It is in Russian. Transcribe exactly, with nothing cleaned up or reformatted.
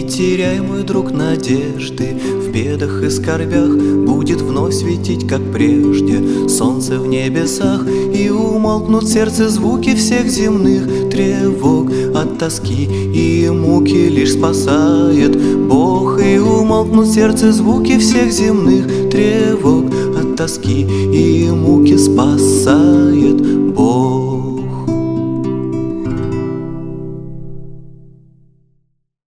теряй, мой друг, надежды, в бедах и скорбях будет вновь светить, как прежде, солнце в небесах, и умолкнут в сердце звуки всех земных тревог. От тоски и муки лишь спасает Бог, и умолкнут в сердце звуки всех земных тревог. От тоски и муки спасает